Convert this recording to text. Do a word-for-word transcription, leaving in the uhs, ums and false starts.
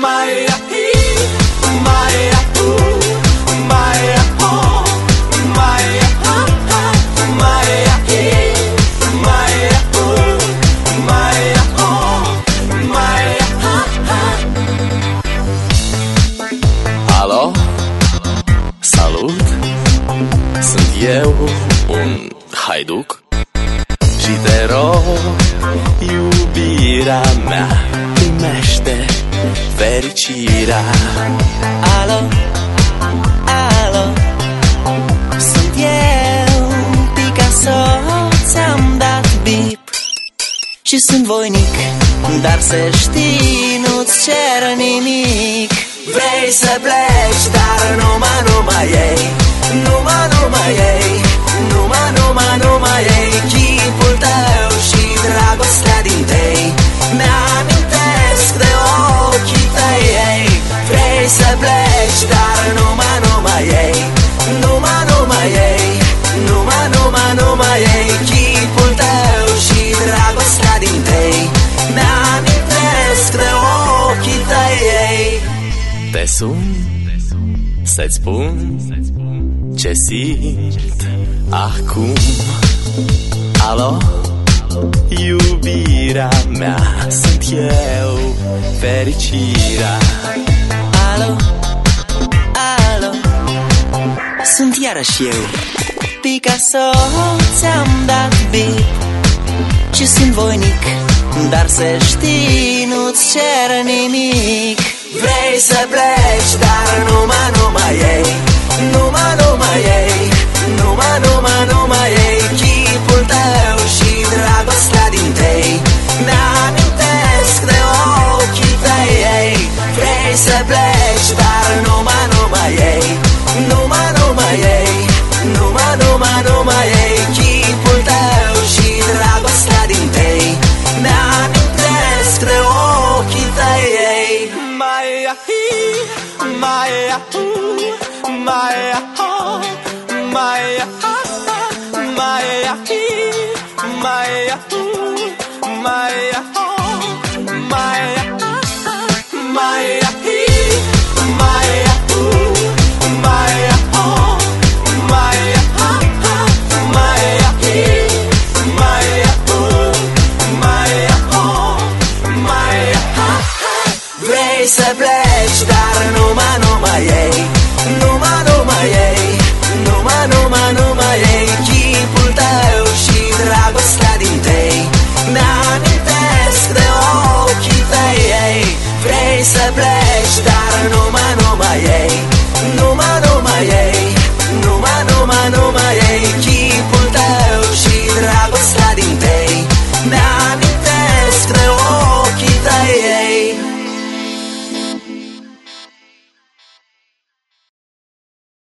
Maia hi, Maia hu, Maia ho, Maia ha ha, Maia hi, Maia hu, Maia ho, Maia ha ha. Alo? Salut! Sunt eu, un haiduc, și te rog, iubirea mea, primește fericirea. Alo, alo, sunt eu, Picasso, ți-am dat bip și sunt voinic, dar să știi, nu-ți cer nimic. Vrei să pleci, dar numai, numai ei, numai, numai ei, numai, numai, numai ei, chipul tău și dragostea din tei, mi-amintesc de ochii tăi, ei. Vrei să pleci, dar numai, numai ei, numai, numai ei, numai, numai, numai ei, chipul tău și dragostea din tei, mi-amintesc de ochii tăi, ei. Te sun să-ți spun ce simt acum. Alo? Iubirea mea, sunt eu, fericirea. Alo, alo, sunt iarăși eu, Picasso, ți-am dat bip și sunt voinic, dar să știi, nu-ți cer nimic. Vrei să pleci, dar numai, numai ei, numai, numai ei, numai, numai, numai ei, chipul tău și dragostea din tei, mi-amintesc de ochii tăi, ei. Vrei să pleci, dar numai, numai ei, numai, numai ei, numai, numai, numai ei, chipul tău și dragostea din tei, mi-amintesc de ochii tăi, ei. Maia hi, Maia hu, Maia ho, Maia ha ha, Maia hi, Maia hu, Maia ho, Maia ha ha, Maia hi, Maia hu, Maia ho, Maia ha ha, Maia hi, Maia hu, Maia ho, Maia ha ha. Vrei să pleci, dar numai, numai ei, nu